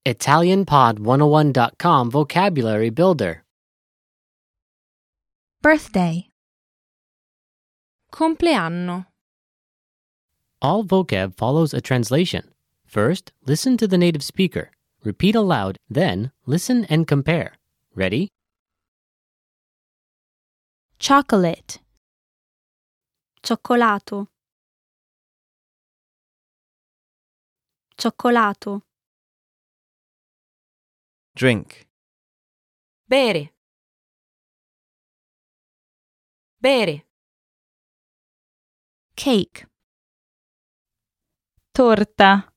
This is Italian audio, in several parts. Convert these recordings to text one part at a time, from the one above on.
ItalianPod101.com Vocabulary Builder. Birthday. Compleanno. All vocab follows a translation. First, listen to the native speaker. Repeat aloud, then listen and compare. Ready? Chocolate. Cioccolato. Cioccolato. Drink. Bere. Bere. Cake. Torta.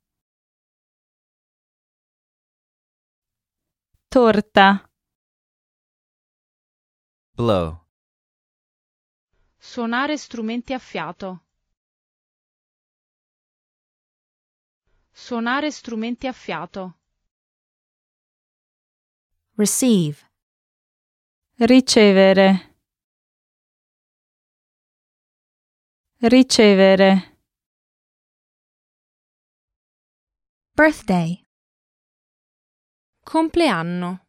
Torta. Blow. Suonare strumenti a fiato. Suonare strumenti a fiato. Receive. Ricevere. Ricevere. Birthday. Compleanno.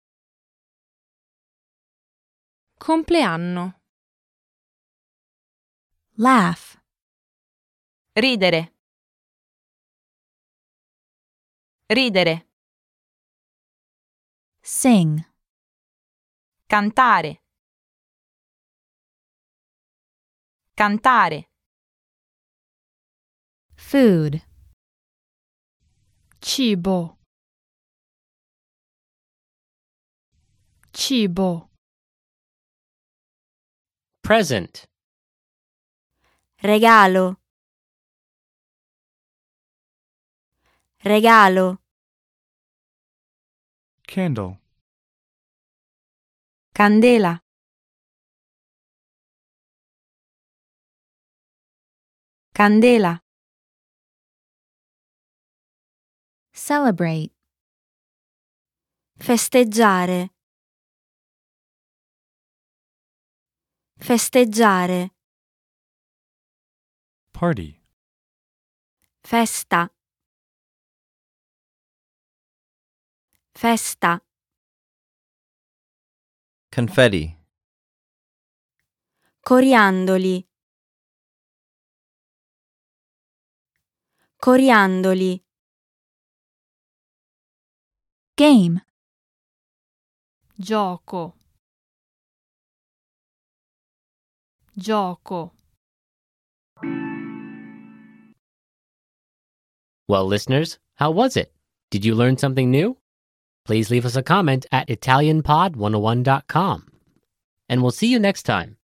Compleanno. Laugh. Ridere. Ridere. Sing. Cantare. Cantare. Food. Cibo. Cibo. Present. Regalo. Regalo. Candle. Candela. Candela. Celebrate. Festeggiare. Festeggiare. Party. Festa. Festa. Confetti. Coriandoli. Coriandoli. Game. Gioco. Gioco. Well, listeners, how was it? Did you learn something new? Please leave us a comment at ItalianPod101.com. And we'll see you next time.